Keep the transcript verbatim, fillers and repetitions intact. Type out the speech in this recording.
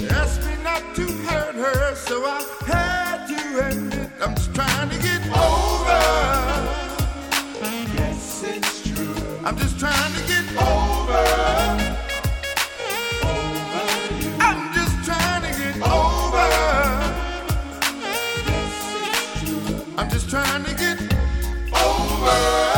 Asked me not to hurt her, so I had to admit I'm just trying to get over. Yes, it's true. I'm just trying to get over. Over you. I'm just trying to get over. Yes, it's true. I'm just trying to get over.